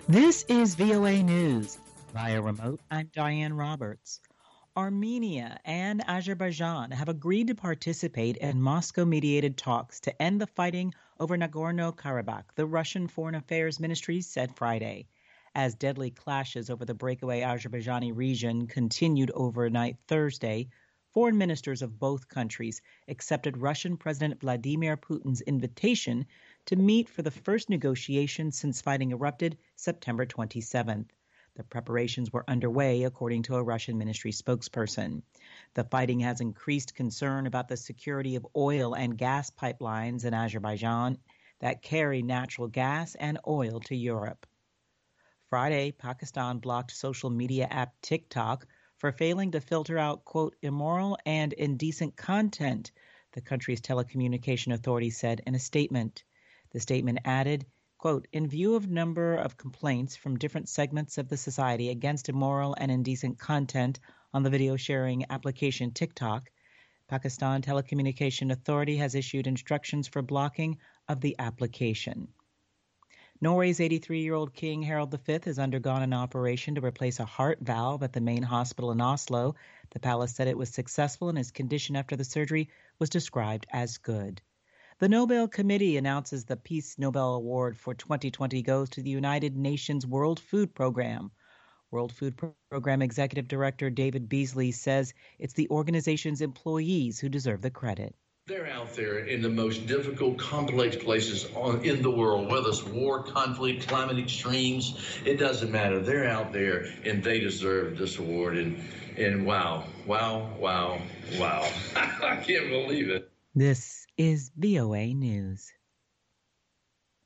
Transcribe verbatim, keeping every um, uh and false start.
This is V O A News. Via remote, I'm Diane Roberts. Armenia and Azerbaijan have agreed to participate in Moscow-mediated talks to end the fighting over Nagorno-Karabakh, the Russian Foreign Affairs Ministry said Friday. As deadly clashes over the breakaway Azerbaijani region continued overnight Thursday, foreign ministers of both countries accepted Russian President Vladimir Putin's invitation to meet for the first negotiations since fighting erupted September twenty-seventh. The preparations were underway, according to a Russian ministry spokesperson. The fighting has increased concern about the security of oil and gas pipelines in Azerbaijan that carry natural gas and oil to Europe. Friday, Pakistan blocked social media app TikTok for failing to filter out, quote, immoral and indecent content, the country's telecommunication authority said in a statement. The statement added, quote, in view of number of complaints from different segments of the society against immoral and indecent content on the video sharing application TikTok, Pakistan Telecommunication Authority has issued instructions for blocking of the application. Norway's eighty-three-year-old King Harald the Fifth has undergone an operation to replace a heart valve at the main hospital in Oslo. The palace said it was successful and his condition after the surgery was described as good. The Nobel Committee announces the Peace Nobel Award for twenty twenty goes to the United Nations World Food Program. World Food Program Executive Director David Beasley says it's the organization's employees who deserve the credit. They're out there in the most difficult, complex places on, in the world, whether it's war, conflict, climate extremes, it doesn't matter. They're out there and they deserve this award. And, and wow, wow, wow, wow. I can't believe it. This is V O A News.